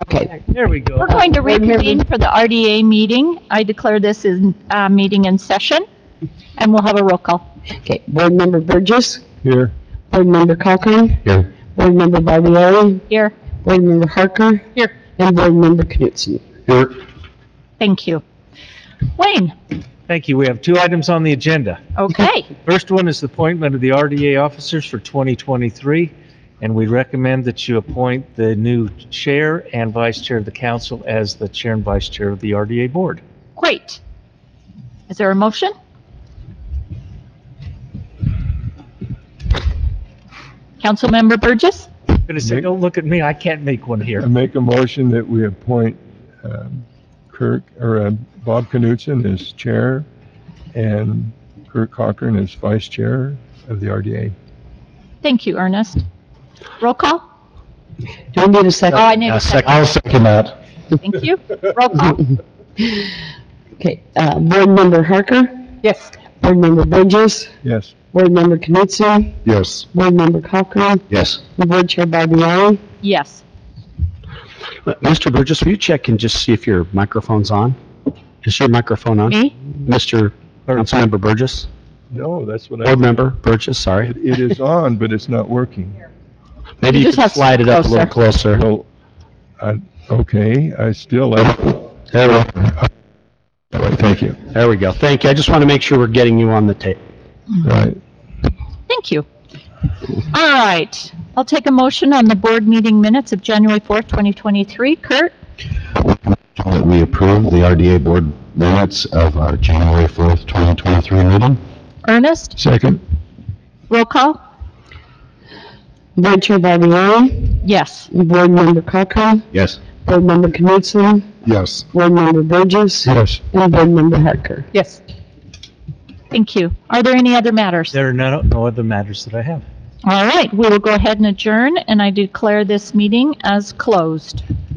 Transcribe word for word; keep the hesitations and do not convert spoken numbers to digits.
Okay. There we go. We're going to Board member- reconvene for the R D A meeting. I declare this is uh meeting in session, and we'll have a roll call. Okay, Board Member Burgess, Here. Board Member Cochran, Here. Board Member Barbieri, Here, Board Member Harker, here. and Board Member Knutson. Here. Thank you. Wayne, Thank you. We have two items on the agenda. okay. First one is the appointment of the R D A officers for twenty twenty-three, and we recommend that you appoint the new chair and vice chair of the council as the chair and vice chair of the R D A board. Great. Is there a motion? Councilmember Burgess? I'm gonna say, don't look at me, I can't make one I here. make a motion that we appoint um, Kirk, or uh, Bob Knutson as chair and Kurt Cochran as vice chair of the R D A. Thank you, Ernest. Roll call? Do I need a second? Oh, I need a second. I'll second that. Thank you. Roll call? Okay, uh, Board Member Harker, Yes. Board Member Burgess, Yes. Board Member Knutson, Yes. Board Member Cochran, Yes. and Board Chair Barbieri. Yes. Mister Burgess, will you check and just see if your microphone's on? Is your microphone on? Me? Mister Councilmember Burgess? No, that's what I. Board Member Burgess, sorry. It it is on, but it's not working. Maybe You you just could have to slide it up a little closer. So, I, okay, I still like. There we go. Thank you. There we go. Thank you. I just want to make sure we're getting you on the tape. Right. Thank you. All right. I'll take a motion on the board meeting minutes of January fourth, twenty twenty-three. Kurt? That we approve the R D A board minutes of our January fourth, twenty twenty-three meeting. Ernest? Second. Roll call? Board Chair Barbieri, Yes. Board Member Cochran, Yes. Board Member Knutson, Yes. Board Member Burgess, Yes. and Board Member Harker. Yes. Thank you. Are there any other matters? There are no, no other matters that I have. All right. We will go ahead and adjourn, and I declare this meeting as closed.